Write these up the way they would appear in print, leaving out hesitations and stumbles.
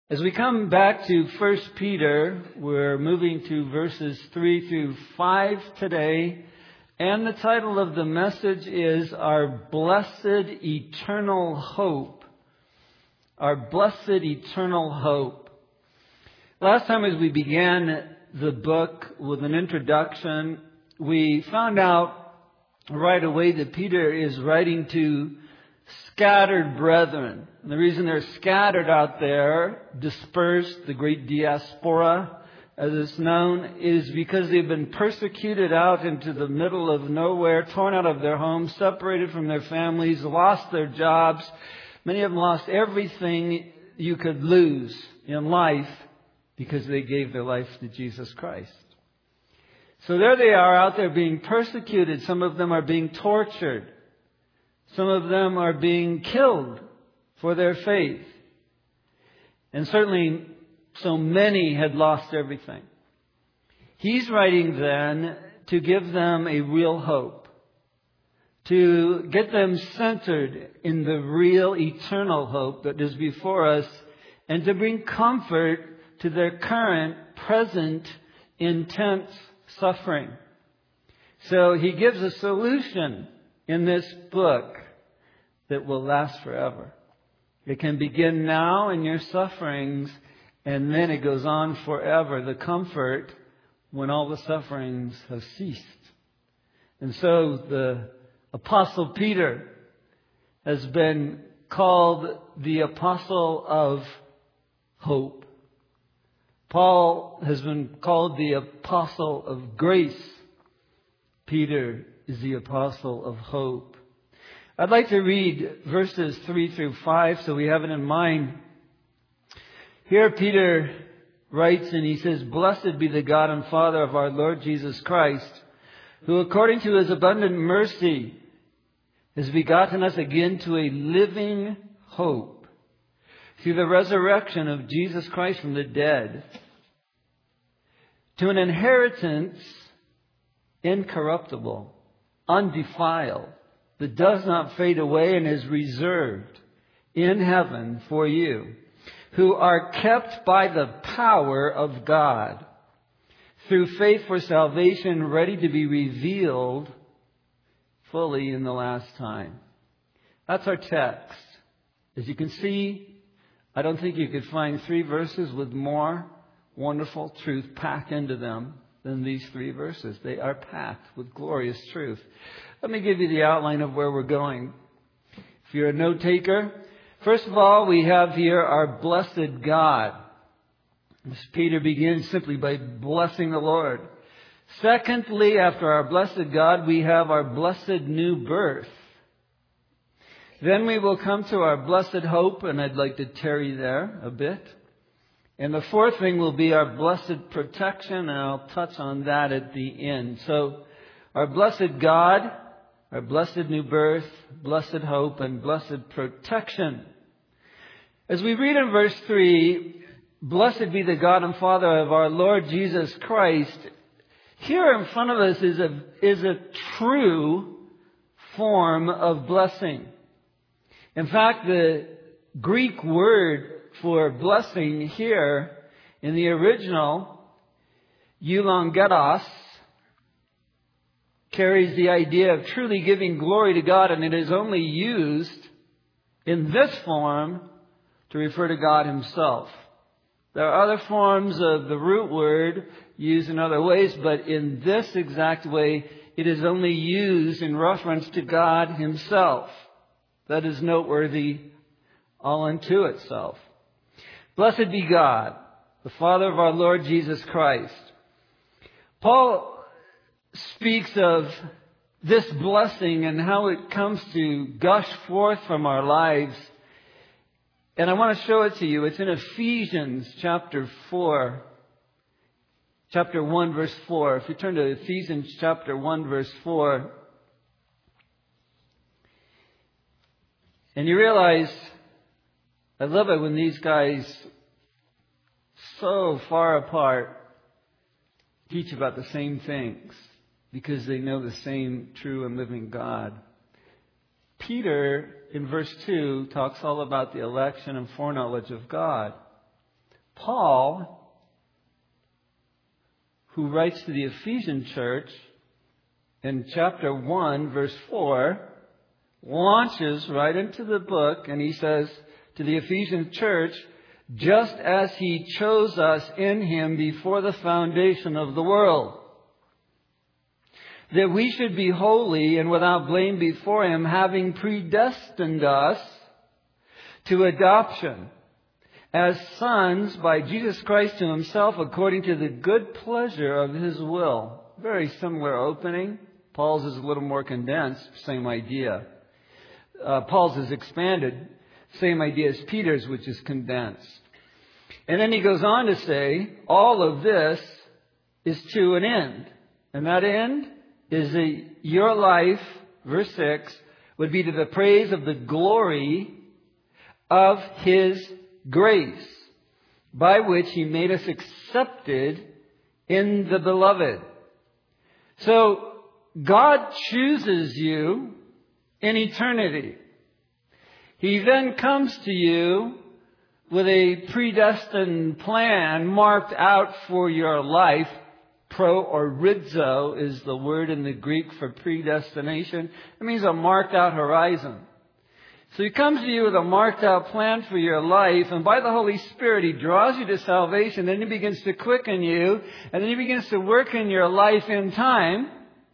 As we come back to 1 Peter, we're moving to verses 3 through 5 today. And the title of the message is Our Blessed Eternal Hope. Our Blessed Eternal Hope. Last time as we began the book with an introduction, we found out right away that Peter is writing to scattered brethren. And the reason they're scattered out there, dispersed, the great diaspora, as it's known, is because they've been persecuted out into the middle of nowhere, torn out of their homes, separated from their families, lost their jobs. Many of them lost everything you could lose in life because they gave their life to Jesus Christ. So there they are out there being persecuted. Some of them are being tortured. Some of them are being killed for their faith. And certainly so many had lost everything. He's writing then to give them a real hope, to get them centered in the real eternal hope that is before us, and to bring comfort to their current, present, intense suffering. So he gives a solution in this book that will last forever. It can begin now in your sufferings, and then it goes on forever, the comfort when all the sufferings have ceased. And so the Apostle Peter has been called the Apostle of Hope. Paul has been called the Apostle of Grace. Peter is the Apostle of Hope. I'd like to read verses 3 through 5 so we have it in mind. Here Peter writes and he says, "Blessed be the God and Father of our Lord Jesus Christ, who according to His abundant mercy has begotten us again to a living hope through the resurrection of Jesus Christ from the dead, to an inheritance incorruptible, undefiled, that does not fade away and is reserved in heaven for you, who are kept by the power of God through faith for salvation, ready to be revealed fully in the last time." That's our text. As you can see, I don't think you could find 3 verses with more wonderful truth packed into them than these 3 verses. They are packed with glorious truth. Let me give you the outline of where we're going. If you're a note taker, first of all, we have here our blessed God. As Peter begins simply by blessing the Lord. Secondly, after our blessed God, we have our blessed new birth. Then we will come to our blessed hope, and I'd like to tarry there a bit. And the fourth thing will be our blessed protection, and I'll touch on that at the end. So, our blessed God, our blessed new birth, blessed hope, and blessed protection. As we read in verse 3, "Blessed be the God and Father of our Lord Jesus Christ," here in front of us is a true form of blessing. In fact, the Greek word for blessing here in the original, eulogetos, carries the idea of truly giving glory to God, and it is only used in this form to refer to God Himself. There are other forms of the root word used in other ways, but in this exact way, it is only used in reference to God Himself. That is noteworthy all unto itself. Blessed be God, the Father of our Lord Jesus Christ. Paul speaks of this blessing and how it comes to gush forth from our lives. And I want to show it to you. It's in Ephesians chapter 4. Chapter 1 verse 4. If you turn to Ephesians chapter 1 verse 4. And you realize, I love it when these guys, so far apart, teach about the same things because they know the same true and living God. Peter, in verse 2, talks all about the election and foreknowledge of God. Paul, who writes to the Ephesian church in chapter 1, verse 4, launches right into the book, and he says to the Ephesian church, just as He chose us in Him before the foundation of the world, that we should be holy and without blame before Him, having predestined us to adoption as sons by Jesus Christ to Himself, according to the good pleasure of His will. Very similar opening. Paul's is a little more condensed, same idea. Paul's is expanded, same idea as Peter's, which is condensed. And then he goes on to say, all of this is to an end. And that end is your life, verse 6, would be to the praise of the glory of His grace, by which He made us accepted in the Beloved. So, God chooses you in eternity. He then comes to you with a predestined plan marked out for your life. Proorizo is the word in the Greek for predestination. It means a marked out horizon. So He comes to you with a marked out plan for your life, and by the Holy Spirit He draws you to salvation, then He begins to quicken you, and then He begins to work in your life in time.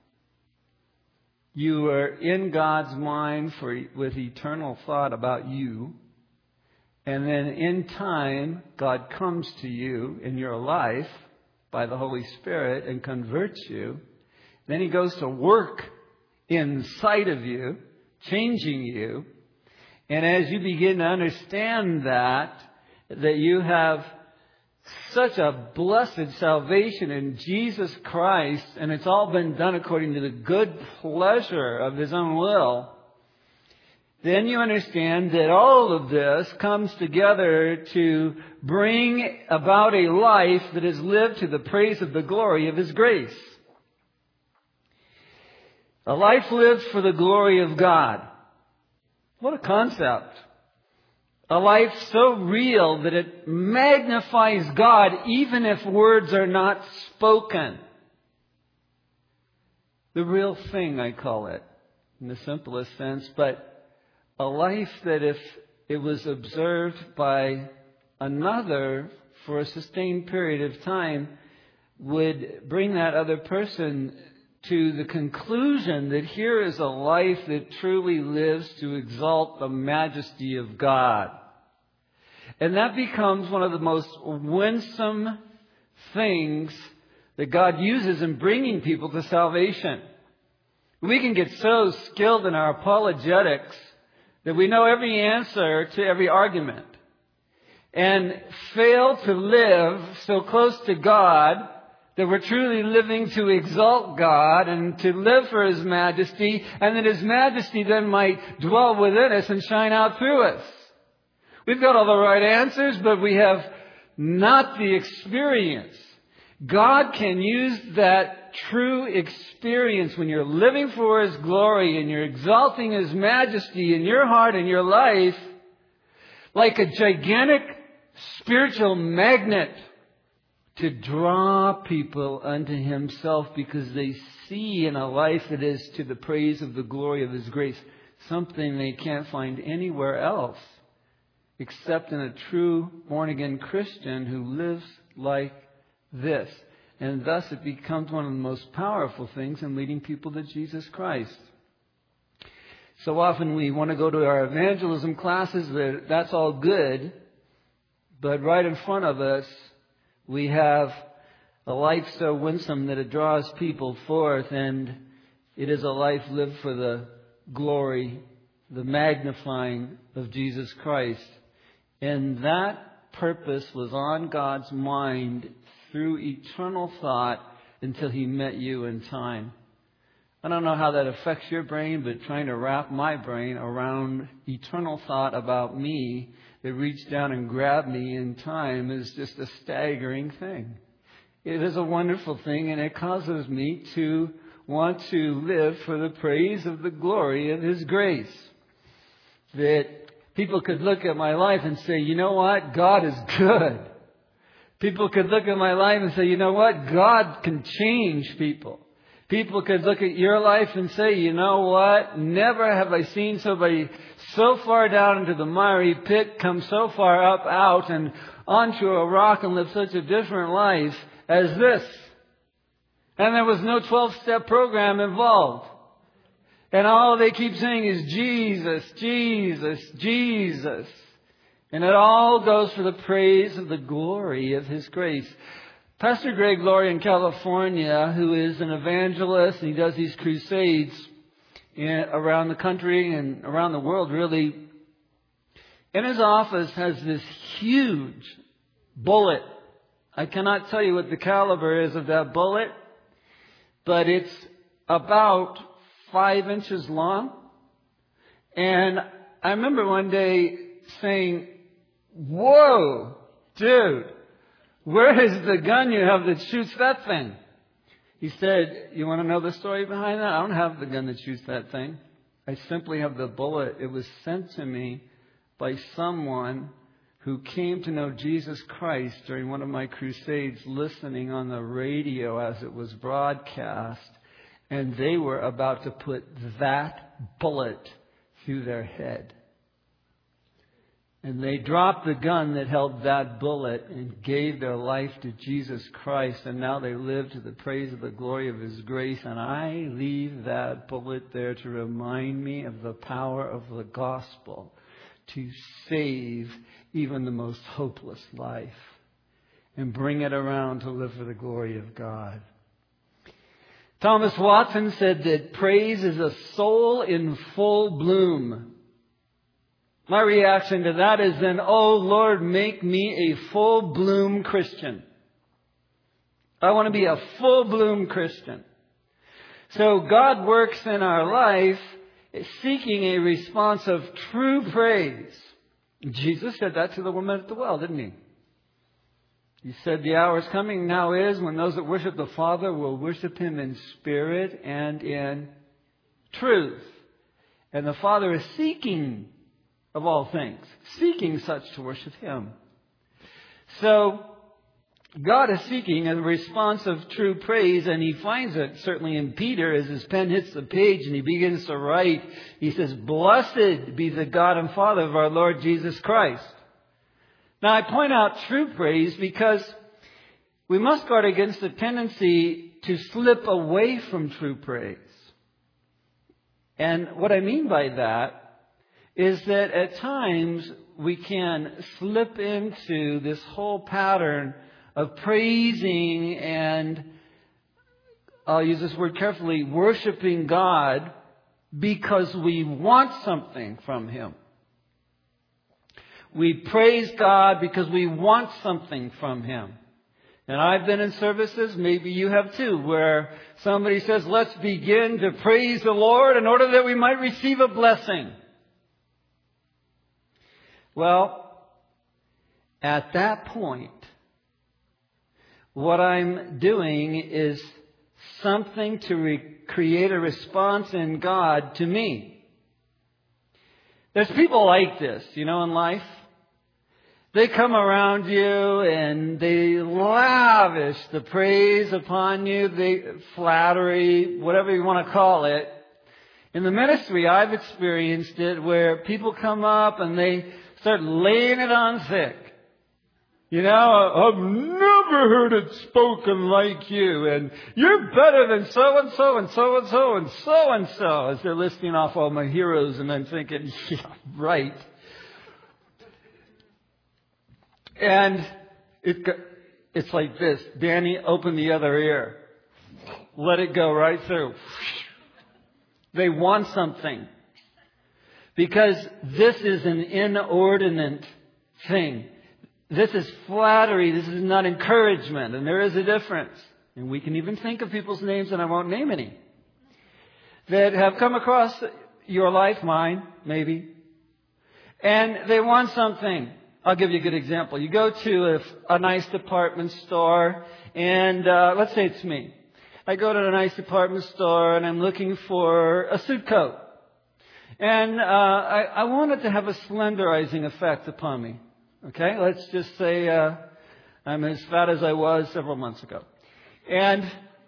You are in God's mind with eternal thought about you. And then in time, God comes to you in your life by the Holy Spirit and converts you. Then He goes to work inside of you, changing you. And as you begin to understand that you have such a blessed salvation in Jesus Christ, and it's all been done according to the good pleasure of His own will, then you understand that all of this comes together to bring about a life that is lived to the praise of the glory of His grace. A life lived for the glory of God. What a concept. A life so real that it magnifies God even if words are not spoken. The real thing, I call it, in the simplest sense, but a life that if it was observed by another for a sustained period of time would bring that other person to the conclusion that here is a life that truly lives to exalt the majesty of God. And that becomes one of the most winsome things that God uses in bringing people to salvation. We can get so skilled in our apologetics that we know every answer to every argument and fail to live so close to God that we're truly living to exalt God and to live for His majesty, and that His majesty then might dwell within us and shine out through us. We've got all the right answers, but we have not the experience. God can use that true experience when you're living for His glory and you're exalting His majesty in your heart and your life like a gigantic spiritual magnet to draw people unto Himself, because they see in a life that is to the praise of the glory of His grace something they can't find anywhere else except in a true born-again Christian who lives like this. And thus it becomes one of the most powerful things in leading people to Jesus Christ. So often we want to go to our evangelism classes. That's all good. But right in front of us, we have a life so winsome that it draws people forth, and it is a life lived for the glory, the magnifying of Jesus Christ. And that purpose was on God's mind through eternal thought until He met you in time. I don't know how that affects your brain, but trying to wrap my brain around eternal thought about me that reached down and grabbed me in time is just a staggering thing. It is a wonderful thing, and it causes me to want to live for the praise of the glory of His grace. That people could look at my life and say, you know what? God is good. People could look at my life and say, you know what? God can change people. People could look at your life and say, you know what? Never have I seen somebody so far down into the miry pit come so far up out and onto a rock and live such a different life as this. And there was no 12-step program involved. And all they keep saying is Jesus, Jesus, Jesus. And it all goes for the praise of the glory of His grace. Pastor Greg Laurie in California, who is an evangelist, and he does these crusades around the country and around the world, really. In his office has this huge bullet. I cannot tell you what the caliber is of that bullet, but it's about 5 inches long. And I remember one day saying, "Whoa, dude, where is the gun you have that shoots that thing?" He said, "You want to know the story behind that? I don't have the gun that shoots that thing. I simply have the bullet. It was sent to me by someone who came to know Jesus Christ during one of my crusades, listening on the radio as it was broadcast, and they were about to put that bullet through their head. And they dropped the gun that held that bullet and gave their life to Jesus Christ. And now they live to the praise of the glory of His grace. And I leave that bullet there to remind me of the power of the gospel to save even the most hopeless life and bring it around to live for the glory of God." Thomas Watson said that praise is a soul in full bloom. My reaction to that is then, "Oh Lord, make me a full bloom Christian." I want to be a full bloom Christian. So God works in our life seeking a response of true praise. Jesus said that to the woman at the well, didn't He? He said, "The hour is coming, now is, when those that worship the Father will worship Him in spirit and in truth." And the Father is seeking, of all things, seeking such to worship Him. So God is seeking a response of true praise, and He finds it certainly in Peter as his pen hits the page and he begins to write. He says, "Blessed be the God and Father of our Lord Jesus Christ." Now I point out true praise because we must guard against the tendency to slip away from true praise. And what I mean by that is that at times we can slip into this whole pattern of praising and, I'll use this word carefully, worshiping God because we want something from Him. We praise God because we want something from Him. And I've been in services, maybe you have too, where somebody says, "Let's begin to praise the Lord in order that we might receive a blessing." Well, at that point, what I'm doing is something to create a response in God to me. There's people like this, in life. They come around you and they lavish the praise upon you, flattery, whatever you want to call it. In the ministry, I've experienced it where people come up and they start laying it on thick. "I've never heard it spoken like you, and you're better than so-and-so and so-and-so and so-and-so," as they're listing off all my heroes, and I'm thinking, yeah, right. And it's like this: "Danny, open the other ear. Let it go right through." They want something. Because this is an inordinate thing. This is flattery. This is not encouragement. And there is a difference. And we can even think of people's names, and I won't name any, that have come across your life, mine, maybe. And they want something. I'll give you a good example. You go to a nice department store, and let's say it's me. I go to a nice department store, and I'm looking for a suit coat. And I want it to have a slenderizing effect upon me. Okay? Let's just say I'm as fat as I was several months ago. And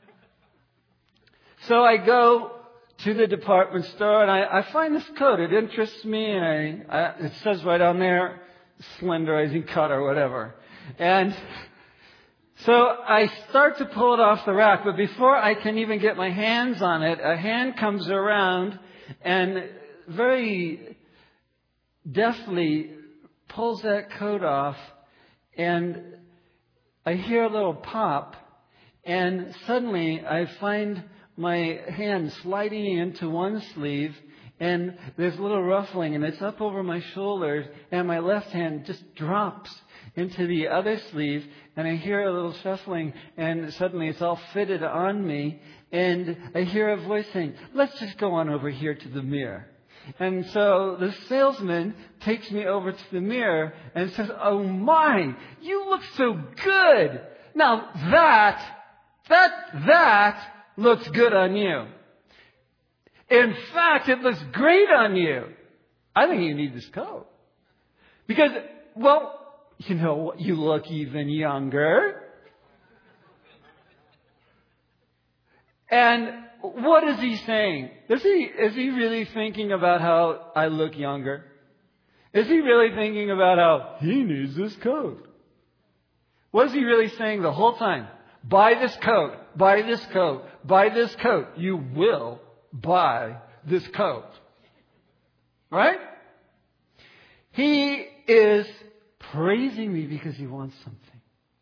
so I go to the department store and I find this coat. It interests me, and it says right on there, slenderizing cut or whatever. And so I start to pull it off the rack, but before I can even get my hands on it, a hand comes around and very deftly pulls that coat off, and I hear a little pop, and suddenly I find my hand sliding into one sleeve, and there's a little ruffling, and it's up over my shoulders, and my left hand just drops into the other sleeve, and I hear a little shuffling, and suddenly it's all fitted on me, and I hear a voice saying, "Let's just go on over here to the mirror." And so the salesman takes me over to the mirror and says, "Oh my, you look so good. Now that looks good on you. In fact, it looks great on you. I think you need this coat. Because, well, you know, you look even younger." And what is he saying? Is he really thinking about how I look younger? Is he really thinking about how he needs this coat? What is he really saying the whole time? Buy this coat, buy this coat, buy this coat. You will buy this coat. Right? He is praising me because he wants something.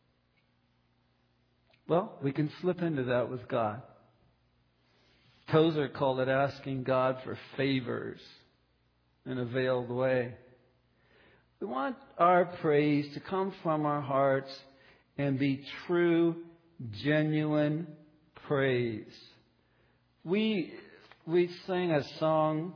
Well, we can slip into that with God. Tozer called it asking God for favors in a veiled way. We want our praise to come from our hearts and be true, genuine praise. We sang a song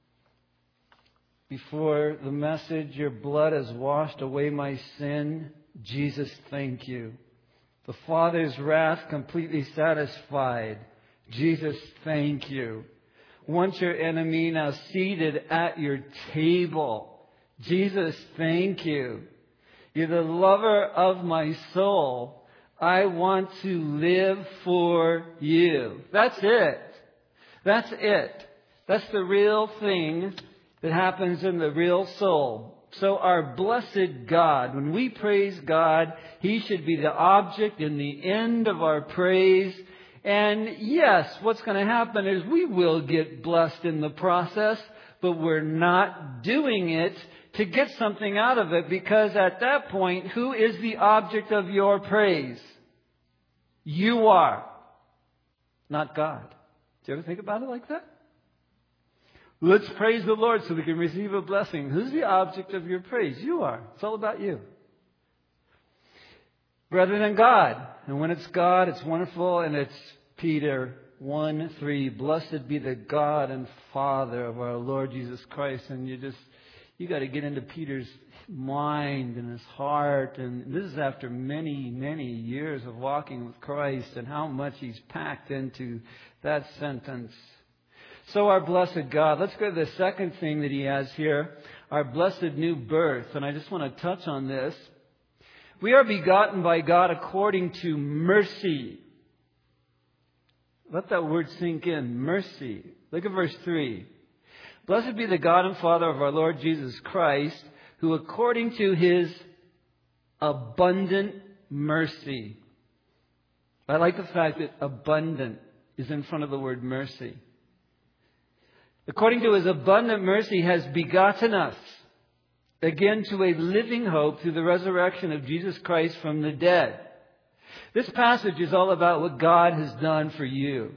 before the message, "Your blood has washed away my sin. Jesus, thank you. The Father's wrath completely satisfied. Jesus, thank you. Once your enemy, now seated at your table. Jesus, thank you. You're the lover of my soul. I want to live for you." That's it. That's it. That's the real thing that happens in the real soul. So our blessed God, when we praise God, He should be the object and the end of our praise. And yes, what's going to happen is we will get blessed in the process, but we're not doing it to get something out of it, because at that point, who is the object of your praise? You are, not God. Do you ever think about it like that? Let's praise the Lord so we can receive a blessing. Who's the object of your praise? You are. It's all about you. Rather than God. And when it's God, it's wonderful, and it's Peter 1:3. "Blessed be the God and Father of our Lord Jesus Christ." And you got to get into Peter's mind and his heart. And this is after many, many years of walking with Christ, and how much he's packed into that sentence. So our blessed God. Let's go to the second thing that he has here, our blessed new birth. And I just want to touch on this. We are begotten by God according to mercy. Let that word sink in. Mercy. Look at verse 3. "Blessed be the God and Father of our Lord Jesus Christ, who according to His abundant mercy." I like the fact that abundant is in front of the word mercy. "According to His abundant mercy has begotten us again to a living hope through the resurrection of Jesus Christ from the dead." This passage is all about what God has done for you.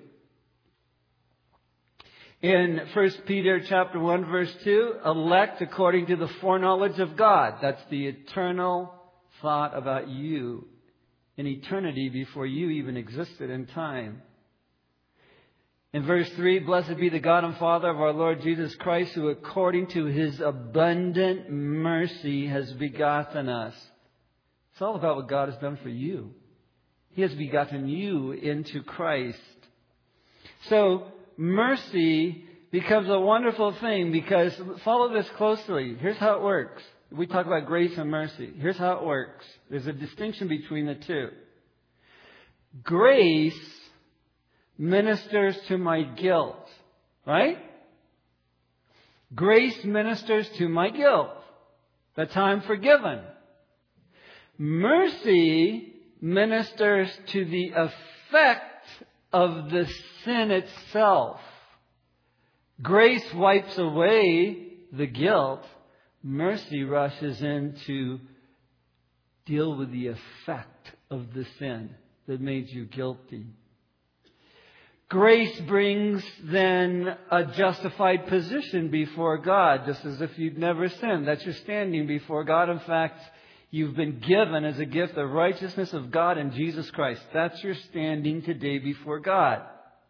In 1 Peter chapter 1 verse 2, elect according to the foreknowledge of God. That's the eternal thought about you in eternity before you even existed in time. In verse 3, "Blessed be the God and Father of our Lord Jesus Christ, who according to His abundant mercy has begotten us." It's all about what God has done for you. He has begotten you into Christ. So mercy becomes a wonderful thing, because follow this closely. Here's how it works. We talk about grace and mercy. Here's how it works. There's a distinction between the two. Grace ministers to my guilt, right? Grace ministers to my guilt, that I'm forgiven. Mercy ministers to the effect of the sin itself. Grace wipes away the guilt. Mercy rushes in to deal with the effect of the sin that made you guilty. Grace brings then a justified position before God, just as if you'd never sinned. That's your standing before God. In fact, you've been given as a gift the righteousness of God in Jesus Christ. That's your standing today before God.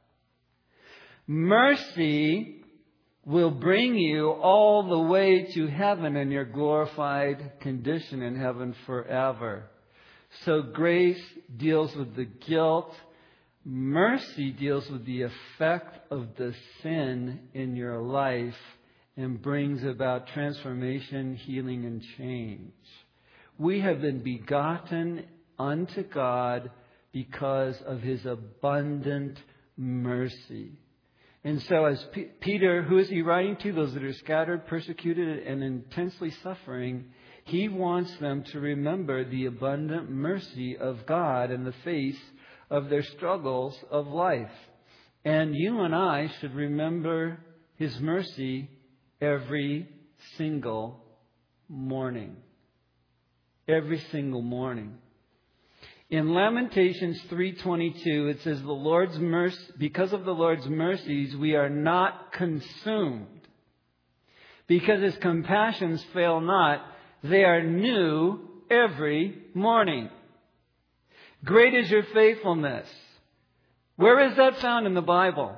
Mercy will bring you all the way to heaven in your glorified condition in heaven forever. So grace deals with the guilt. Mercy deals with the effect of the sin in your life and brings about transformation, healing, and change. We have been begotten unto God because of His abundant mercy. And so as Peter, who is he writing to? Those that are scattered, persecuted, and intensely suffering. He wants them to remember the abundant mercy of God in the face of their struggles of life. And you and I should remember His mercy every single morning. Every single morning. In Lamentations 3:22, it says, "The Lord's mercy, because of the Lord's mercies, we are not consumed. Because His compassions fail not, they are new every morning." Great is your faithfulness. Where is that found in the Bible?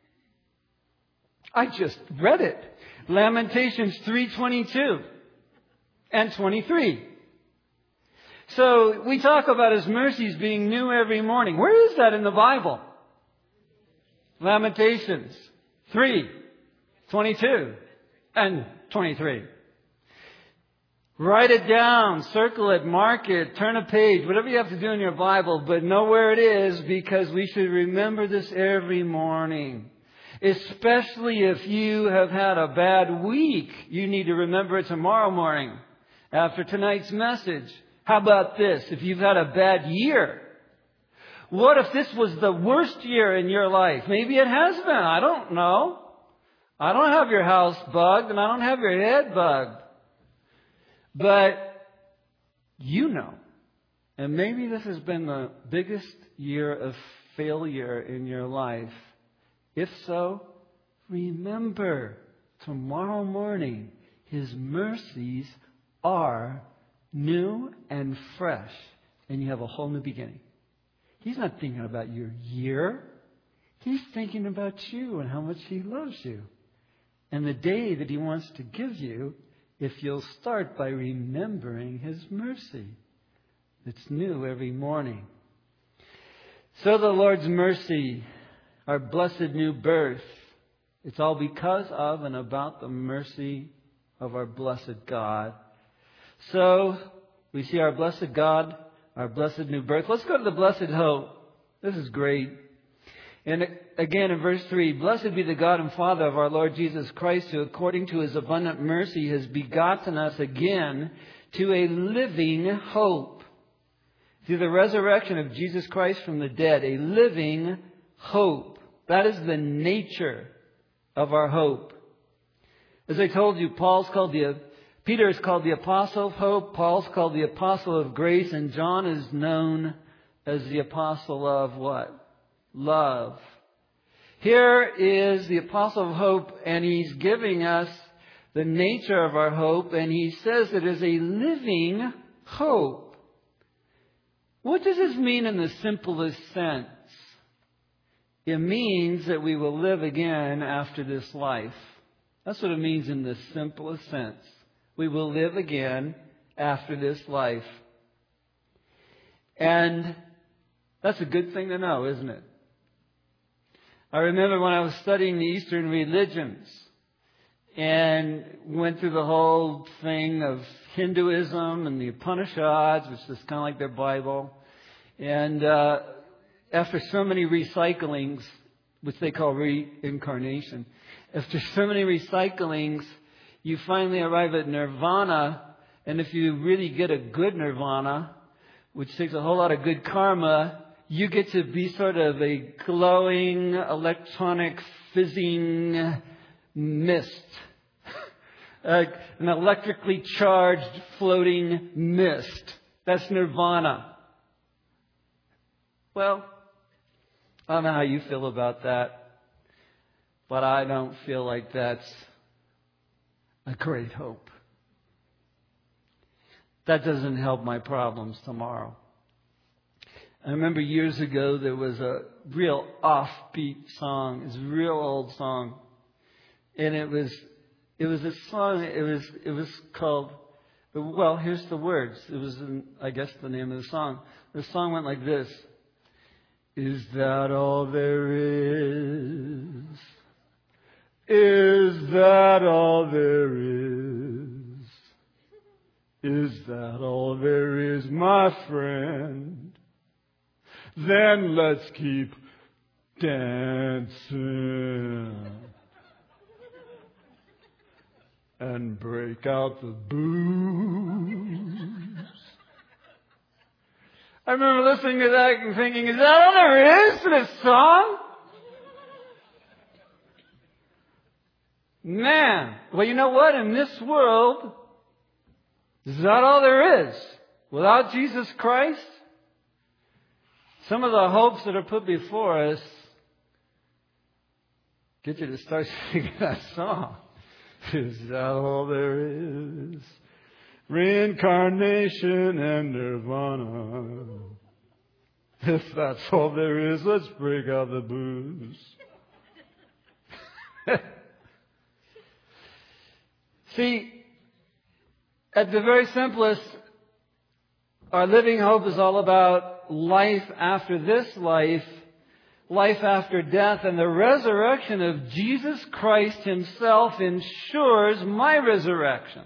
I just read it. Lamentations 3:22 and 23. So we talk about His mercies being new every morning. Where is that in the Bible? Lamentations 3:22 and 23. Write it down, circle it, mark it, turn a page, whatever you have to do in your Bible, but know where it is, because we should remember this every morning. Especially if you have had a bad week, you need to remember it tomorrow morning after tonight's message. How about this? If you've had a bad year, what if this was the worst year in your life? Maybe it has been. I don't know. I don't have your house bugged and I don't have your head bugged. But you know. And maybe this has been the biggest year of failure in your life. If so, remember, tomorrow morning, His mercies are new and fresh, and you have a whole new beginning. He's not thinking about your year. He's thinking about you and how much He loves you. And the day that He wants to give you, if you'll start by remembering His mercy. It's new every morning. So the Lord's mercy, our blessed new birth, it's all because of and about the mercy of our blessed God. So, we see our blessed God, our blessed new birth. Let's go to the blessed hope. This is great. And again in verse 3, "Blessed be the God and Father of our Lord Jesus Christ, who according to His abundant mercy has begotten us again to a living hope, through the resurrection of Jesus Christ from the dead." A living hope. That is the nature of our hope. As I told you, Peter is called the apostle of hope, Paul's called the apostle of grace, and John is known as the apostle of what? Love. Here is the apostle of hope, and he's giving us the nature of our hope, and he says it is a living hope. What does this mean in the simplest sense? It means that we will live again after this life. That's what it means in the simplest sense. We will live again after this life. And that's a good thing to know, isn't it? I remember when I was studying the Eastern religions, and went through the whole thing of Hinduism and the Upanishads, which is kind of like their Bible. And after so many recyclings, which they call reincarnation, after so many recyclings, you finally arrive at nirvana. And if you really get a good nirvana, which takes a whole lot of good karma, you get to be sort of a glowing, electronic, fizzing mist. An electrically charged, floating mist. That's nirvana. Well, I don't know how you feel about that, but I don't feel like that's a great hope. That doesn't help my problems tomorrow. I remember years ago there was a real offbeat song. It's a real old song. And it was a song, it was called, well, here's the words. It was, I guess, the name of the song. The song went like this. Is that all there is? Is that all there is? Is that all there is, my friend? Then let's keep dancing and break out the booze. I remember listening to that and thinking, is that all there is to this song? Man, well, you know what? In this world, is that all there is? Without Jesus Christ, some of the hopes that are put before us get you to start singing that song. Is that all there is? Reincarnation and nirvana. If that's all there is, let's break out the booze. See, at the very simplest, our living hope is all about life after this life, life after death, and the resurrection of Jesus Christ Himself ensures my resurrection.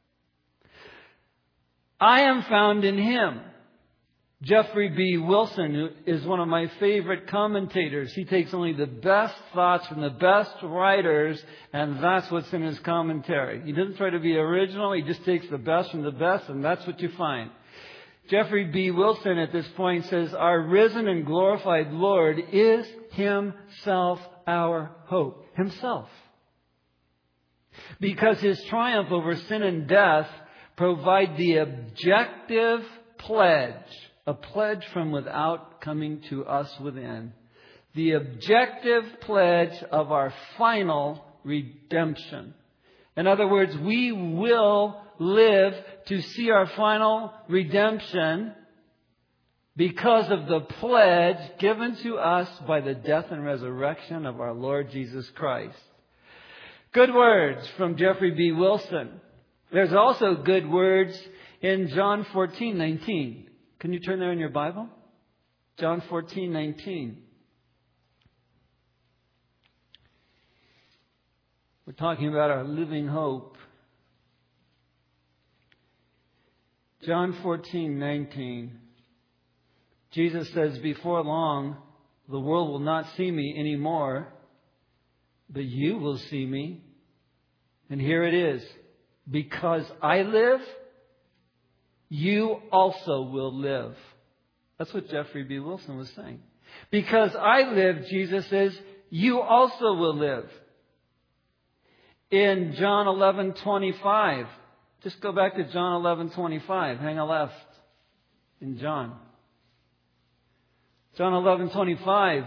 I am found in Him. Jeffrey B. Wilson, who is one of my favorite commentators, he takes only the best thoughts from the best writers, and that's what's in his commentary. He doesn't try to be original, he just takes the best from the best, and that's what you find. Jeffrey B. Wilson at this point says, our risen and glorified Lord is Himself our hope. Himself. Because His triumph over sin and death provide the objective pledge, a pledge from without coming to us within. The objective pledge of our final redemption. In other words, we will live to see our final redemption because of the pledge given to us by the death and resurrection of our Lord Jesus Christ. Good words from Jeffrey B. Wilson. There's also good words in John 14:19. Can you turn there in your Bible? John 14:19. We're talking about our living hope. John 14:19. Jesus says, before long, the world will not see me anymore, but you will see me. And here it is. Because I live, you also will live. That's what Jeffrey B. Wilson was saying. Because I live, Jesus says, you also will live. In John 11:25, just go back to John 11:25. Hang a left in John. John 11:25.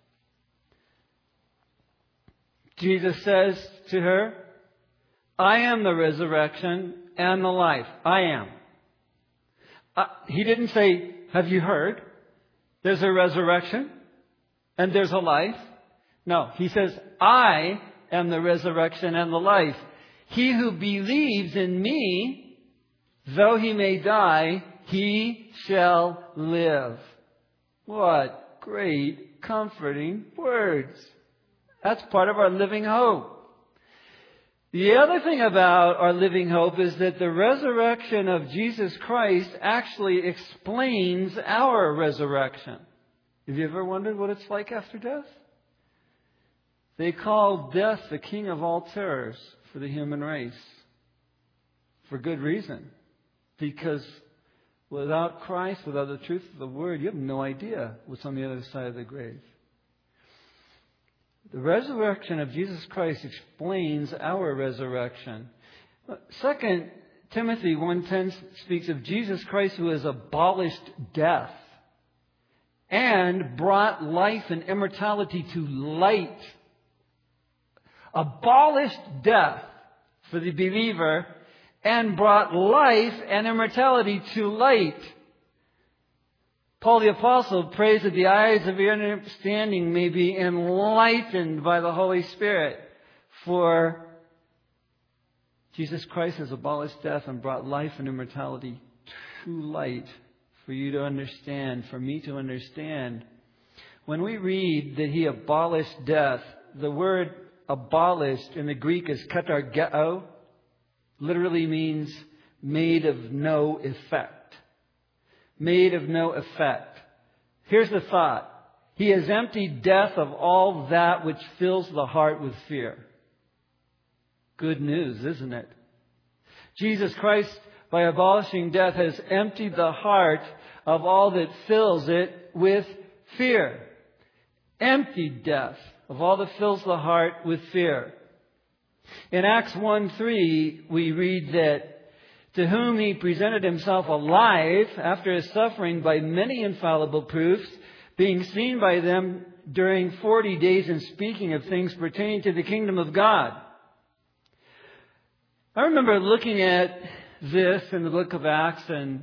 Jesus says to her, I am the resurrection and the life. I am. He didn't say, have you heard? There's a resurrection and there's a life. No, He says, I am the resurrection and the life. He who believes in me, though he may die, he shall live. What great, comforting words. That's part of our living hope. The other thing about our living hope is that the resurrection of Jesus Christ actually explains our resurrection. Have you ever wondered what it's like after death? They call death the king of all terrors for the human race. For good reason. Because without Christ, without the truth of the Word, you have no idea what's on the other side of the grave. The resurrection of Jesus Christ explains our resurrection. 2 Timothy 1:10 speaks of Jesus Christ who has abolished death and brought life and immortality to light. Abolished death for the believer and brought life and immortality to light. Paul the Apostle prays that the eyes of your understanding may be enlightened by the Holy Spirit. For Jesus Christ has abolished death and brought life and immortality to light for you to understand, for me to understand. When we read that He abolished death, the word abolished in the Greek is katargeo, literally means made of no effect. Made of no effect. Here's the thought. He has emptied death of all that which fills the heart with fear. Good news, isn't it? Jesus Christ, by abolishing death, has emptied the heart of all that fills it with fear. Emptied death of all that fills the heart with fear. In Acts 1:3, we read that to whom He presented Himself alive after His suffering by many infallible proofs, being seen by them during 40 days and speaking of things pertaining to the kingdom of God. I remember looking at this in the book of Acts and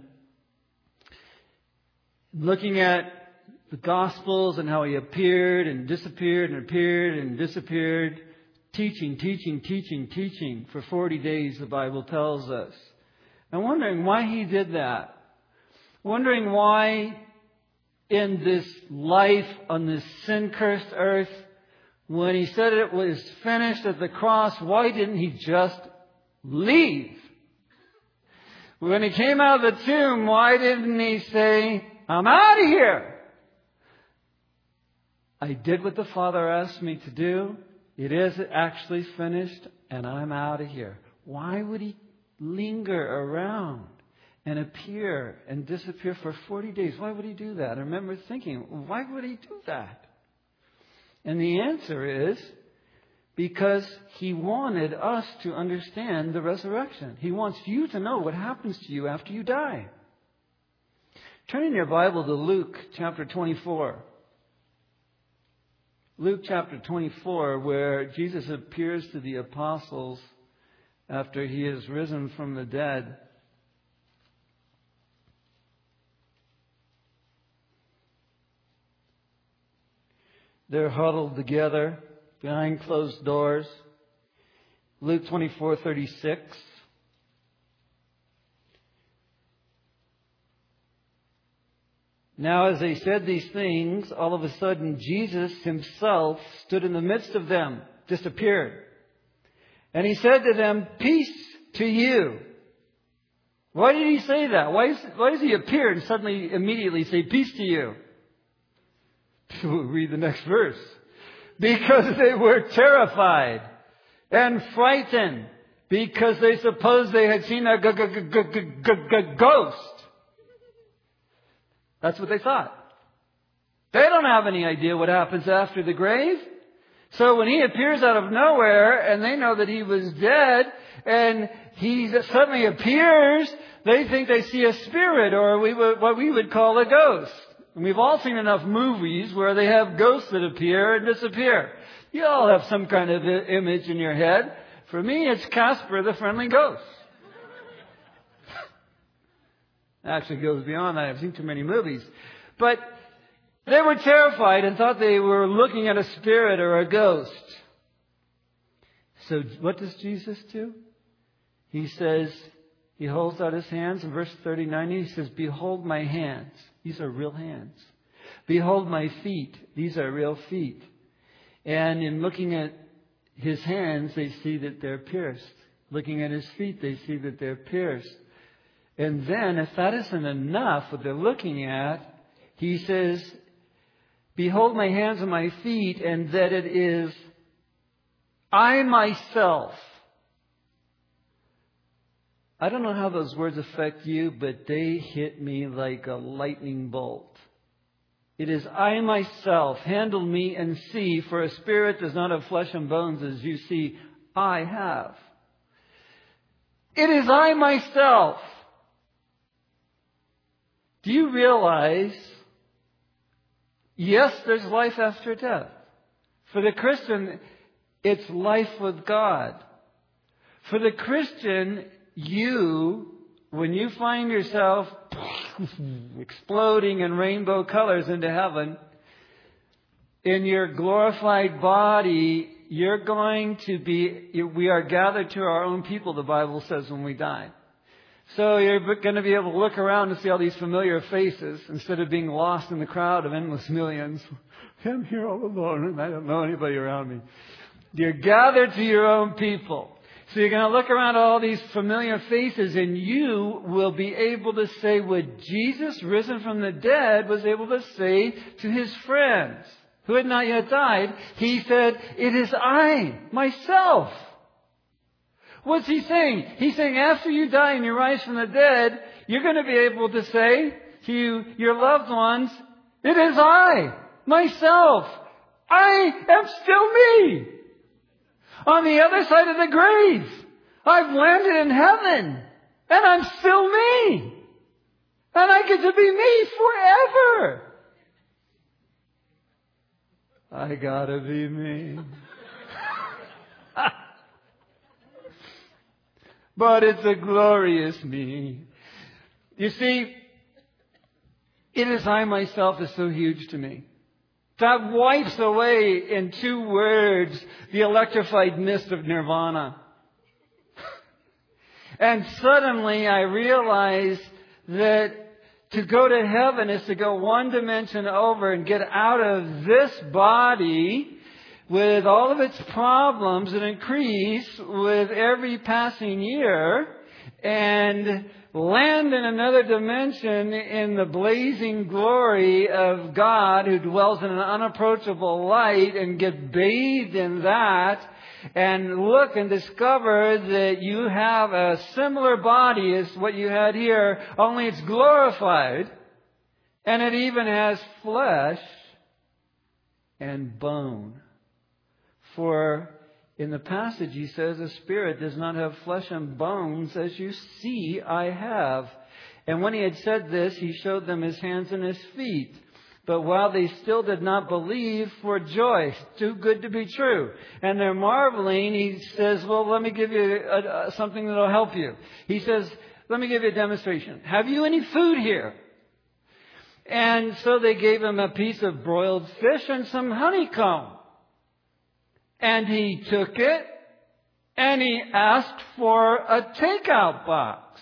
looking at the Gospels and how He appeared and disappeared and appeared and disappeared, teaching for 40 days, the Bible tells us. I'm wondering why He did that. Wondering why in this life on this sin-cursed earth, when He said it was finished at the cross, why didn't He just leave? When He came out of the tomb, why didn't He say, I'm out of here? I did what the Father asked me to do. It is actually finished, and I'm out of here. Why would He linger around and appear and disappear for 40 days? Why would He do that? I remember thinking, why would He do that? And the answer is because He wanted us to understand the resurrection. He wants you to know what happens to you after you die. Turn in your Bible to Luke chapter 24. Luke chapter 24, where Jesus appears to the apostles after He is risen from the dead. They're huddled together behind closed doors. Luke 24:36. Now as they said these things, all of a sudden Jesus Himself stood in the midst of them, disappeared. And He said to them, peace to you. Why did He say that? Why does He appear and suddenly, immediately say, peace to you? We'll read the next verse. Because they were terrified and frightened because they supposed they had seen a ghost. That's what they thought. They don't have any idea what happens after the grave. So when He appears out of nowhere and they know that He was dead and He suddenly appears, they think they see a spirit or what we would call a ghost. And we've all seen enough movies where they have ghosts that appear and disappear. You all have some kind of image in your head. For me, it's Casper the Friendly Ghost. Actually goes beyond that. I've seen too many movies. But they were terrified and thought they were looking at a spirit or a ghost. So what does Jesus do? He says, He holds out His hands. In verse 39, He says, behold my hands. These are real hands. Behold my feet. These are real feet. And in looking at His hands, they see that they're pierced. Looking at His feet, they see that they're pierced. And then, if that isn't enough, what they're looking at, He says, behold my hands and my feet, and that it is I myself. I don't know how those words affect you, but they hit me like a lightning bolt. It is I myself. Handle me and see, for a spirit does not have flesh and bones as you see I have. It is I myself. Do you realize, yes, there's life after death. For the Christian, it's life with God. For the Christian, when you find yourself exploding in rainbow colors into heaven, in your glorified body, you're going to be, we are gathered to our own people, the Bible says, when we die. So you're going to be able to look around and see all these familiar faces instead of being lost in the crowd of endless millions. I'm here all alone and I don't know anybody around me. You're gathered to your own people. So you're going to look around at all these familiar faces, and you will be able to say what Jesus, risen from the dead, was able to say to His friends who had not yet died. He said, it is I, myself. What's He saying? He's saying after you die and you rise from the dead, you're going to be able to say to your loved ones, it is I, myself. I am still me. On the other side of the grave, I've landed in heaven, and I'm still me. And I get to be me forever. I gotta be me. But it's a glorious me. You see, it is I myself is so huge to me. That wipes away, in 2 words, the electrified mist of nirvana. And suddenly I realize that to go to heaven is to go one dimension over and get out of this body with all of its problems that increase with every passing year and land in another dimension in the blazing glory of God who dwells in an unapproachable light, and get bathed in that and look and discover that you have a similar body as what you had here, only it's glorified, and it even has flesh and bone. For in the passage, he says, a spirit does not have flesh and bones, as you see I have. And when he had said this, he showed them his hands and his feet. But while they still did not believe for joy, too good to be true, and they're marveling, he says, well, let me give you something that will help you. He says, let me give you a demonstration. Have you any food here? And so they gave him a piece of broiled fish and some honeycomb. And he took it, and he asked for a takeout box.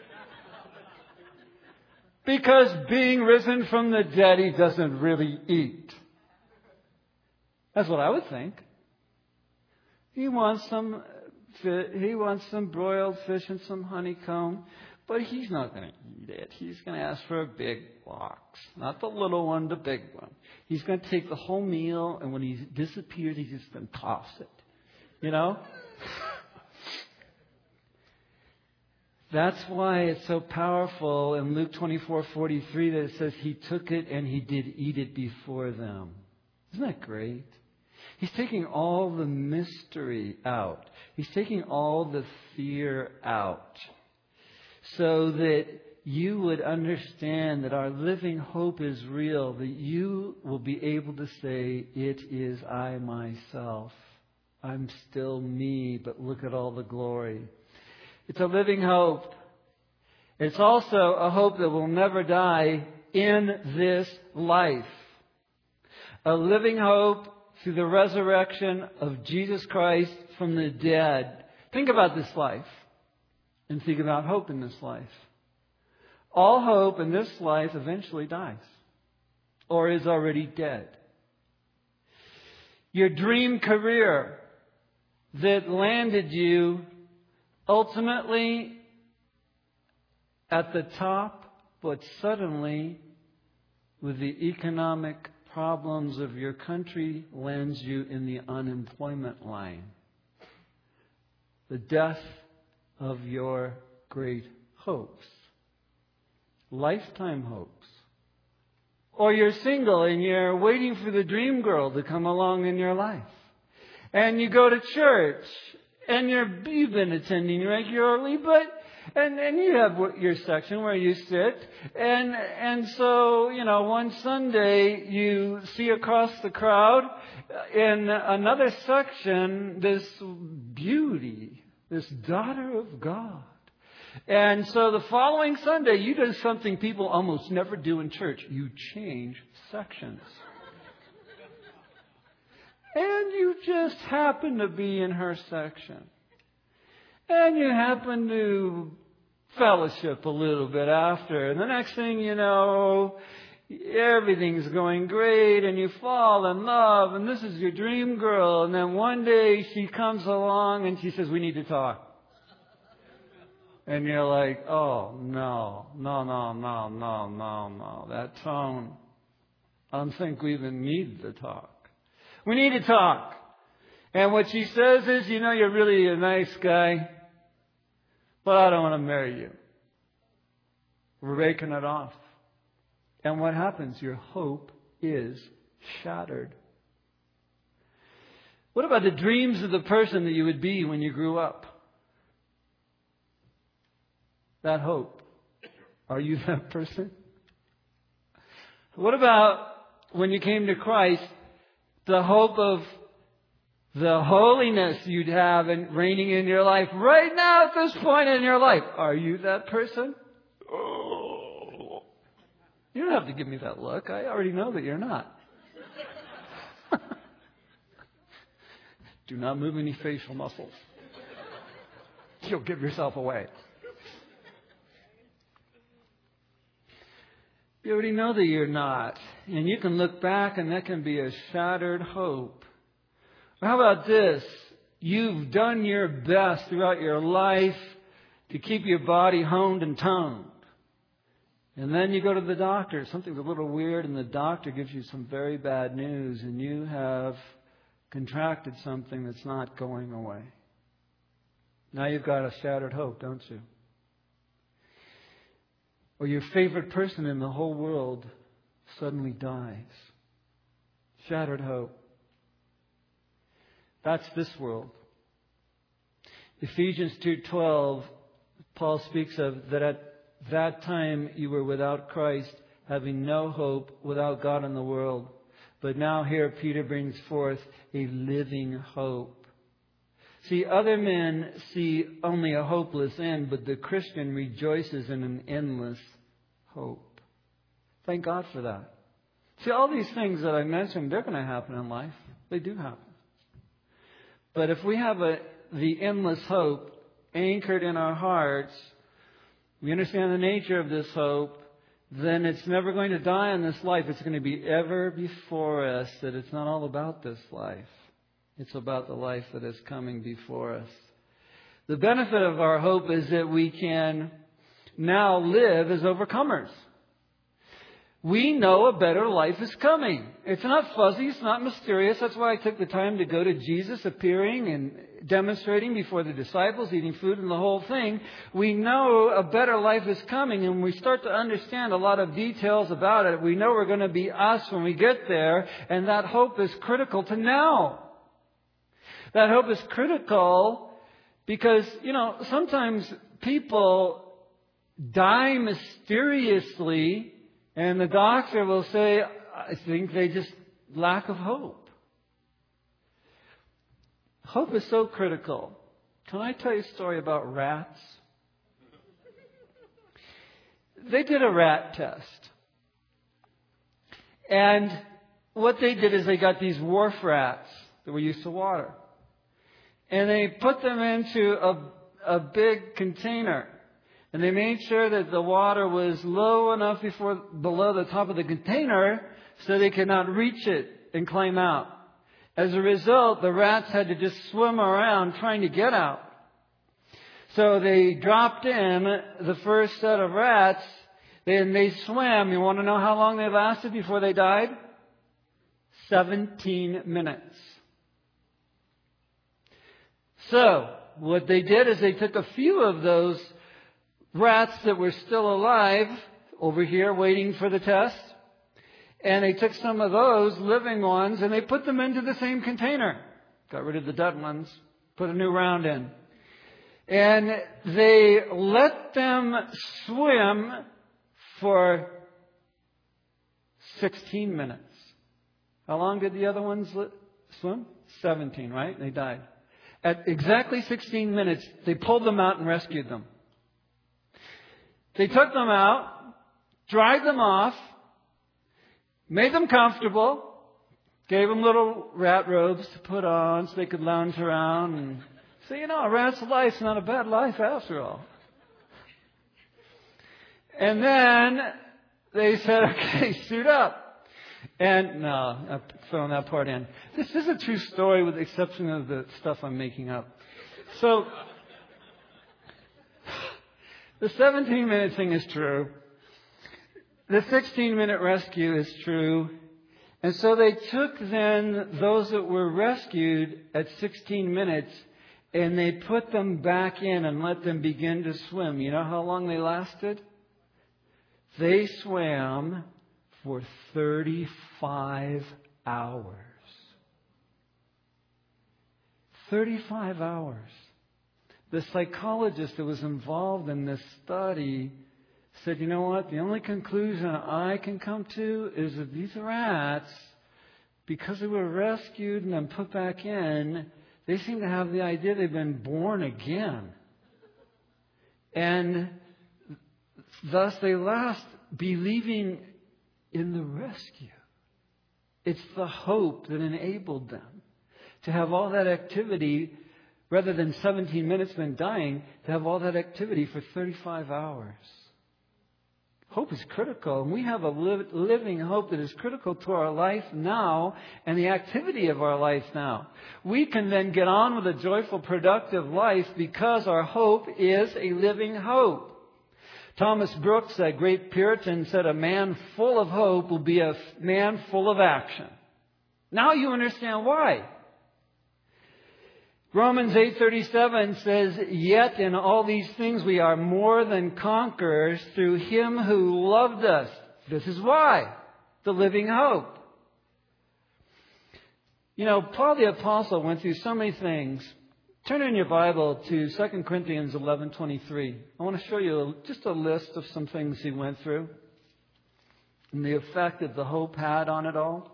Because being risen from the dead, he doesn't really eat. That's what I would think. He wants some broiled fish and some honeycomb, but he's not going to eat it. He's going to ask for a big box. Not the little one, the big one. He's going to take the whole meal, and when he disappears, he's just going to toss it. You know? That's why it's so powerful in Luke 24:43 that it says he took it and he did eat it before them. Isn't that great? He's taking all the mystery out. He's taking all the fear out, so that you would understand that our living hope is real, that you will be able to say, it is I myself. I'm still me, but look at all the glory. It's a living hope. It's also a hope that will never die in this life. A living hope through the resurrection of Jesus Christ from the dead. Think about this life and think about hope in this life. All hope in this life eventually dies or is already dead. Your dream career, that landed you ultimately at the top, but suddenly, with the economic problems of your country, lands you in the unemployment line. The death of your great hopes. Lifetime hopes. Or you're single and you're waiting for the dream girl to come along in your life. And you go to church and you've been attending regularly, but and you have your section where you sit, and so, one Sunday you see across the crowd in another section this beauty, this daughter of God. And so the following Sunday you do something people almost never do in church. You change sections. And you just happen to be in her section. And you happen to fellowship a little bit after. And the next thing you know, everything's going great and you fall in love and this is your dream girl. And then one day she comes along and she says, we need to talk. And you're like, oh, no. That tone, I don't think we even need to talk. We need to talk. And what she says is, you're really a nice guy, but I don't want to marry you. We're breaking it off. And what happens? Your hope is shattered. What about the dreams of the person that you would be when you grew up? That hope. Are you that person? What about when you came to Christ, the hope of the holiness you'd have and reigning in your life right now at this point in your life? Are you that person? Oh. You don't have to give me that look. I already know that you're not. Do not move any facial muscles. You'll give yourself away. You already know that you're not. And you can look back and that can be a shattered hope. How about this? You've done your best throughout your life to keep your body honed and toned. And then you go to the doctor. Something's a little weird and the doctor gives you some very bad news and you have contracted something that's not going away. Now you've got a shattered hope, don't you? Or your favorite person in the whole world suddenly dies. Shattered hope. That's this world. Ephesians 2:12, Paul speaks of that at that time you were without Christ, having no hope, without God in the world. But now here Peter brings forth a living hope. See, other men see only a hopeless end, but the Christian rejoices in an endless hope. Thank God for that. See, all these things that I mentioned, they're going to happen in life. They do happen. But if we have the endless hope anchored in our hearts, we understand the nature of this hope, then it's never going to die in this life. It's going to be ever before us, that it's not all about this life. It's about the life that is coming before us. The benefit of our hope is that we can now live as overcomers. We know a better life is coming. It's not fuzzy. It's not mysterious. That's why I took the time to go to Jesus appearing and demonstrating before the disciples, eating food and the whole thing. We know a better life is coming, and we start to understand a lot of details about it. We know we're going to be us when we get there, and that hope is critical to now. That hope is critical because, sometimes people die mysteriously, and the doctor will say, I think they just lack of hope. Hope is so critical. Can I tell you a story about rats? They did a rat test. And what they did is they got these wharf rats that were used to water. And they put them into a big container. And they made sure that the water was low enough below the top of the container so they could not reach it and climb out. As a result, the rats had to just swim around trying to get out. So they dropped in the first set of rats, and they swam. You want to know how long they lasted before they died? 17 minutes. So, what they did is they took a few of those rats that were still alive over here waiting for the test, and they took some of those living ones and they put them into the same container. Got rid of the dead ones, put a new round in. And they let them swim for 16 minutes. How long did the other ones swim? 17, right? They died. At exactly 16 minutes, they pulled them out and rescued them. They took them out, dried them off, made them comfortable, gave them little rat robes to put on so they could lounge around and say, a rat's life's not a bad life after all. And then they said, okay, suit up. And no, I'm throwing that part in. This is a true story with the exception of the stuff I'm making up. So, the 17-minute thing is true. The 16-minute rescue is true. And so they took then those that were rescued at 16 minutes and they put them back in and let them begin to swim. You know how long they lasted? They swam for 35 hours. 35 hours. The psychologist that was involved in this study said, you know what? The only conclusion I can come to is that these rats, because they were rescued and then put back in, they seem to have the idea they've been born again. And thus they last believing in the rescue. It's the hope that enabled them to have all that activity, rather than 17 minutes then dying, to have all that activity for 35 hours. Hope is critical, and we have a living hope that is critical to our life now and the activity of our life now. We can then get on with a joyful, productive life because our hope is a living hope. Thomas Brooks, that great Puritan, said a man full of hope will be a man full of action. Now you understand why. Romans 8:37 says, yet in all these things we are more than conquerors through Him who loved us. This is why. The living hope. Paul the Apostle went through so many things. Turn in your Bible to 2 Corinthians 11:23. I want to show you just a list of some things he went through and the effect that the hope had on it all.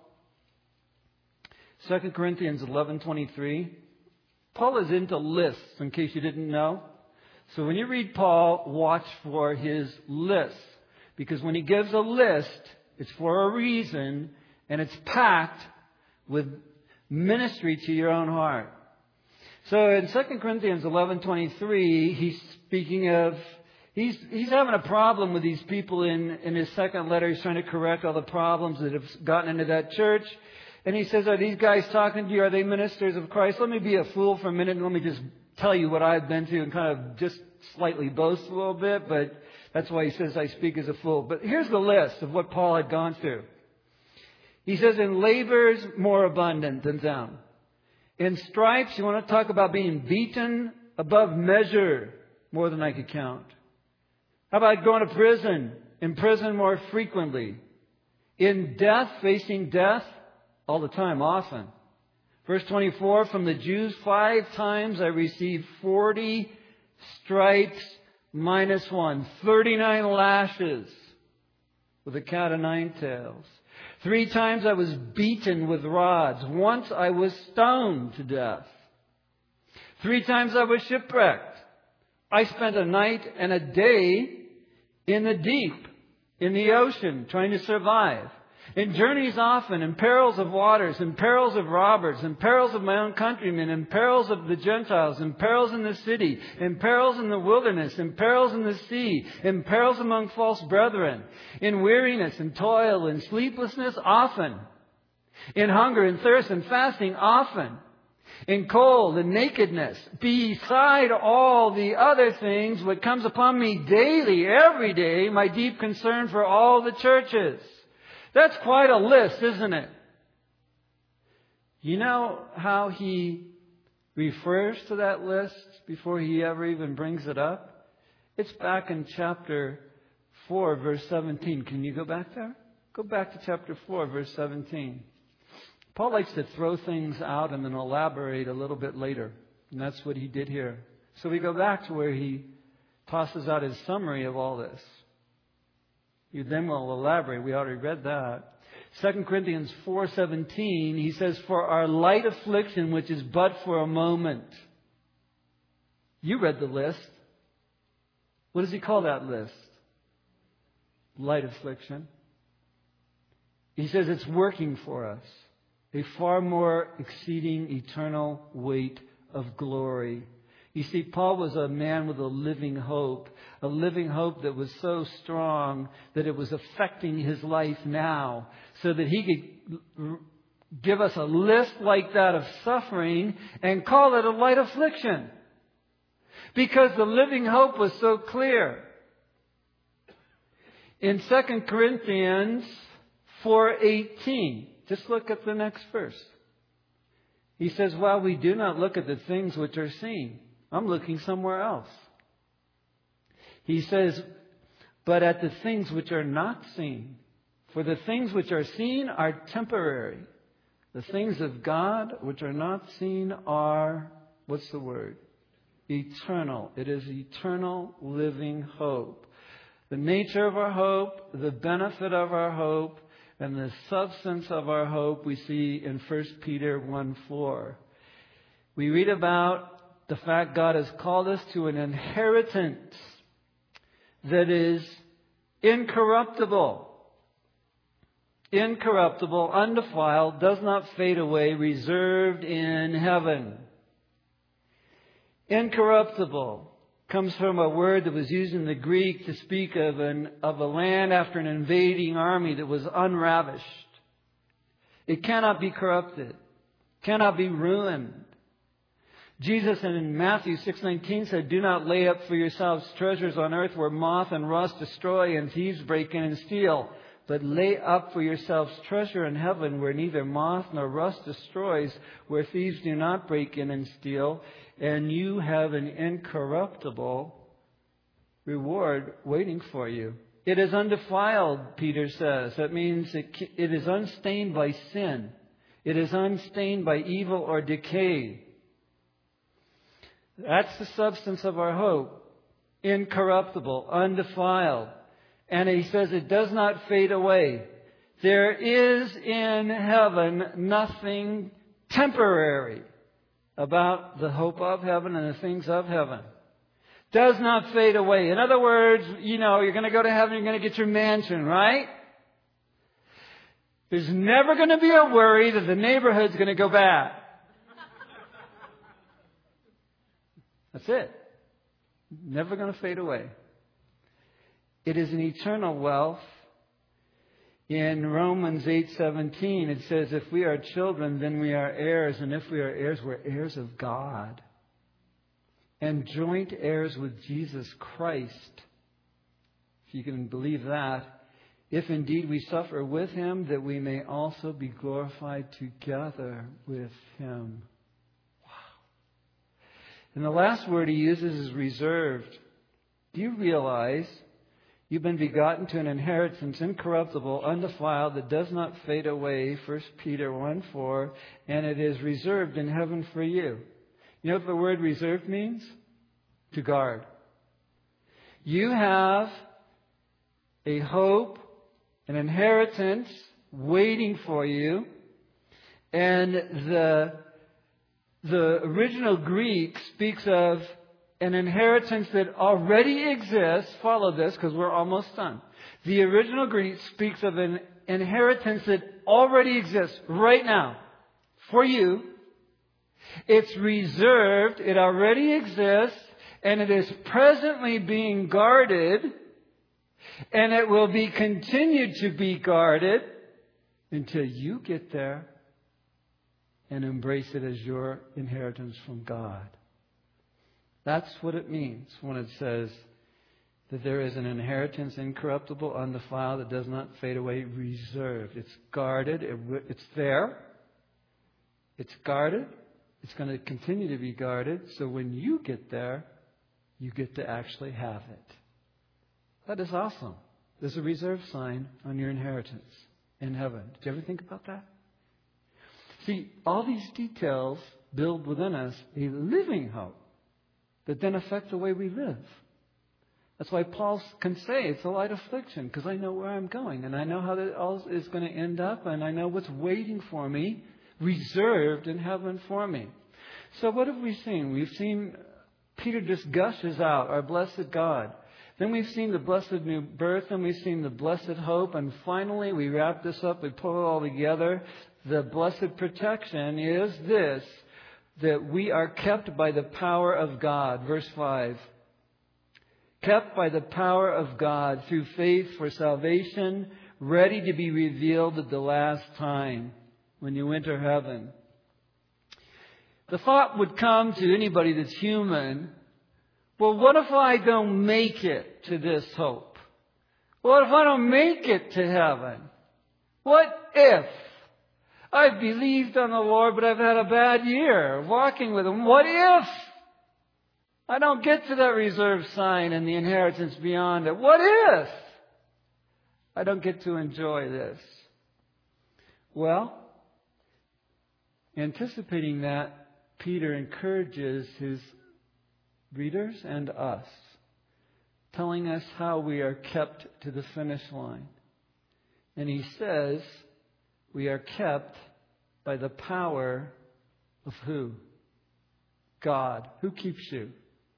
2 Corinthians 11:23. Paul is into lists, in case you didn't know. So when you read Paul, watch for his lists. Because when he gives a list, it's for a reason, and it's packed with ministry to your own heart. So in 2 Corinthians 11:23, he's speaking of, he's having a problem with these people in his second letter. He's trying to correct all the problems that have gotten into that church. And he says, are these guys talking to you? Are they ministers of Christ? Let me be a fool for a minute and let me just tell you what I've been to and kind of just slightly boast a little bit. But that's why he says I speak as a fool. But here's the list of what Paul had gone through. He says, in labors more abundant than them. In stripes, you want to talk about being beaten above measure, more than I could count. How about going to prison? In prison more frequently. In death, facing death, all the time, often. Verse 24, from the Jews 5 times I received 40 stripes minus 1. 39 lashes with a cat of 9 tails. 3 times I was beaten with rods. Once I was stoned to death. 3 times I was shipwrecked. I spent a night and a day in the deep, in the ocean, trying to survive. In journeys often, in perils of waters, in perils of robbers, in perils of my own countrymen, in perils of the Gentiles, in perils in the city, in perils in the wilderness, in perils in the sea, in perils among false brethren, in weariness and toil and sleeplessness often, In hunger and thirst and fasting often. In cold and nakedness. Beside all the other things, what comes upon me daily, every day, my deep concern for all the churches. That's quite a list, isn't it? You know how he refers to that list before he ever even brings it up? It's back in chapter 4, verse 17. Can you go back there? Go back to chapter 4, verse 17. Paul likes to throw things out and then elaborate a little bit later. And that's what he did here. So we go back to where he tosses out his summary of all this. You then will elaborate. We already read that. 2 Corinthians 4:17, he says, for our light affliction, which is but for a moment. You read the list. What does he call that list? Light affliction. He says it's working for us. A far more exceeding eternal weight of glory. You see, Paul was a man with a living hope that was so strong that it was affecting his life now, so that he could give us a list like that of suffering and call it a light affliction. Because the living hope was so clear. In 2 Corinthians 4:18, just look at the next verse. He says, while we do not look at the things which are seen. I'm looking somewhere else. He says, but at the things which are not seen. For the things which are seen are temporary. The things of God which are not seen are, what's the word? Eternal. It is eternal living hope. The nature of our hope, the benefit of our hope, and the substance of our hope we see in 1 Peter 1:4. We read about the fact God has called us to an inheritance that is incorruptible. Incorruptible, undefiled, does not fade away, reserved in heaven. Incorruptible comes from a word that was used in the Greek to speak of a land after an invading army that was unravished. It cannot be corrupted, cannot be ruined. Jesus in Matthew 6:19 said, do not lay up for yourselves treasures on earth where moth and rust destroy and thieves break in and steal. But lay up for yourselves treasure in heaven where neither moth nor rust destroys, where thieves do not break in and steal. And you have an incorruptible reward waiting for you. It is undefiled, Peter says. That means it is unstained by sin. It is unstained by evil or decay. That's the substance of our hope. Incorruptible, undefiled. And he says it does not fade away. There is in heaven nothing temporary about the hope of heaven and the things of heaven. Does not fade away. In other words, you're going to go to heaven, you're going to get your mansion, right? There's never going to be a worry that the neighborhood's going to go bad. That's it. Never going to fade away. It is an eternal wealth. In Romans 8:17, it says, if we are children, then we are heirs. And if we are heirs, we're heirs of God. And joint heirs with Jesus Christ. If you can believe that. If indeed we suffer with Him, that we may also be glorified together with Him. And the last word he uses is reserved. Do you realize you've been begotten to an inheritance incorruptible, undefiled, that does not fade away, 1 Peter 1:4, and it is reserved in heaven for you? You know what the word reserved means? To guard. You have a hope, an inheritance waiting for you, and the original Greek speaks of an inheritance that already exists. Follow this because we're almost done. The original Greek speaks of an inheritance that already exists right now for you. It's reserved. It already exists. And it is presently being guarded. And it will be continued to be guarded until you get there and embrace it as your inheritance from God. That's what it means when it says that there is an inheritance incorruptible, undefiled, that does not fade away, reserved. It's guarded. It's there. It's guarded. It's going to continue to be guarded. So when you get there, you get to actually have it. That is awesome. There's a reserve sign on your inheritance in heaven. Did you ever think about that? See, all these details build within us a living hope that then affect the way we live. That's why Paul can say it's a light affliction, because I know where I'm going and I know how that all is going to end up, and I know what's waiting for me, reserved in heaven for me. So what have we seen? We've seen Peter just gushes out our blessed God. Then we've seen the blessed new birth, and we've seen the blessed hope, and finally we wrap this up, we pull it all together. The blessed protection is this, that we are kept by the power of God. Verse 5. Kept by the power of God through faith for salvation, ready to be revealed at the last time when you enter heaven. The thought would come to anybody that's human, well, what if I don't make it to this hope? What if I don't make it to heaven? What if I've believed on the Lord, but I've had a bad year walking with Him? What if I don't get to that reserve sign and the inheritance beyond it? What if I don't get to enjoy this? Well, anticipating that, Peter encourages his readers and us, telling us how we are kept to the finish line. And he says we are kept by the power of who? God. Who keeps you?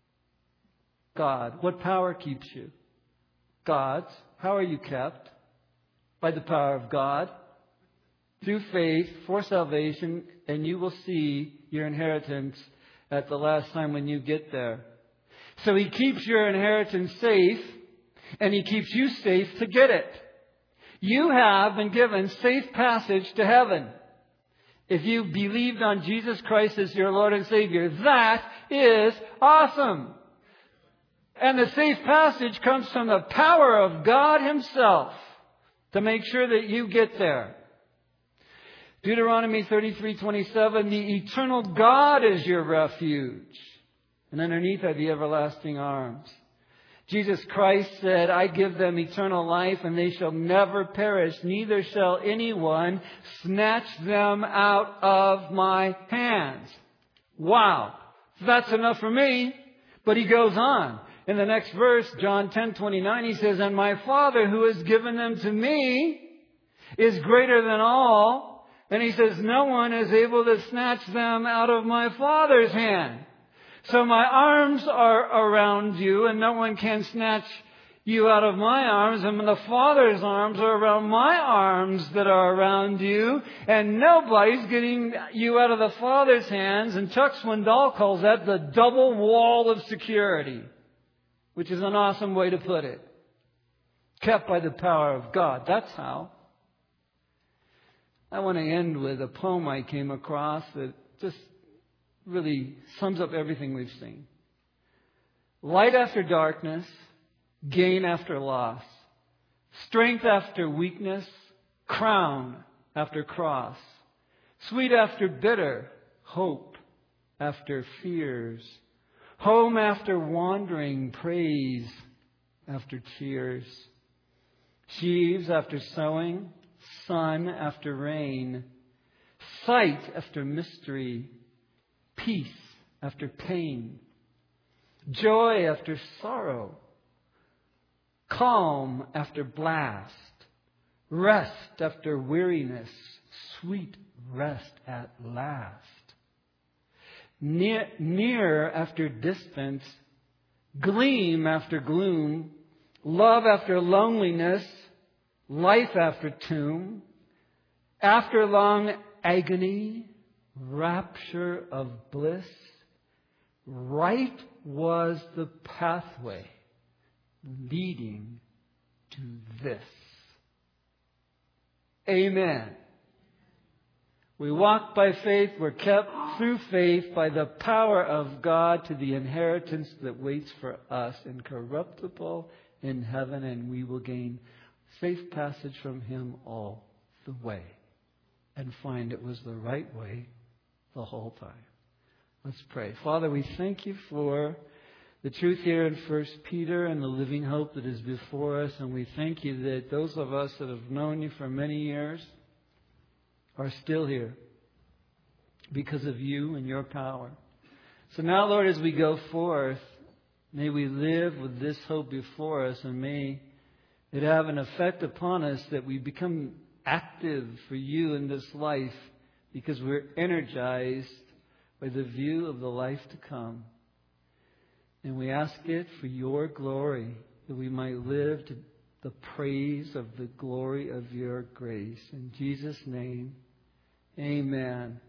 God. What power keeps you? God's. How are you kept? By the power of God. Through faith for salvation, and you will see your inheritance at the last time when you get there. So He keeps your inheritance safe, and He keeps you safe to get it. You have been given safe passage to heaven. If you believed on Jesus Christ as your Lord and Savior, that is awesome. And the safe passage comes from the power of God Himself to make sure that you get there. Deuteronomy 33:27, the eternal God is your refuge, and underneath are the everlasting arms. Jesus Christ said, I give them eternal life, and they shall never perish, neither shall anyone snatch them out of my hands. Wow, that's enough for me. But He goes on. In the next verse, John 10:29, He says, and my Father who has given them to me is greater than all. And He says, no one is able to snatch them out of my Father's hand. So my arms are around you, and no one can snatch you out of my arms. And the Father's arms are around my arms that are around you. And nobody's getting you out of the Father's hands. And Chuck Swindoll calls that the double wall of security, which is an awesome way to put it. Kept by the power of God. That's how. I want to end with a poem I came across that just really sums up everything we've seen. Light after darkness, gain after loss, strength after weakness, crown after cross, sweet after bitter, hope after fears, home after wandering, praise after tears, sheaves after sowing, sun after rain, sight after mystery, peace after pain, joy after sorrow, calm after blast, rest after weariness, sweet rest at last, near after distance, gleam after gloom, love after loneliness, life after tomb, after long agony, rapture of bliss, right was the pathway leading to this. Amen. We walk by faith. We're kept through faith by the power of God to the inheritance that waits for us, incorruptible in heaven, and we will gain safe passage from Him all the way and find it was the right way the whole time. Let's pray. Father, we thank You for the truth here in 1 Peter and the living hope that is before us, and we thank You that those of us that have known You for many years are still here because of You and Your power. So now, Lord, as we go forth, may we live with this hope before us, and may it have an effect upon us that we become active for You in this life because we're energized by the view of the life to come. And we ask it for Your glory, that we might live to the praise of the glory of Your grace. In Jesus' name, amen.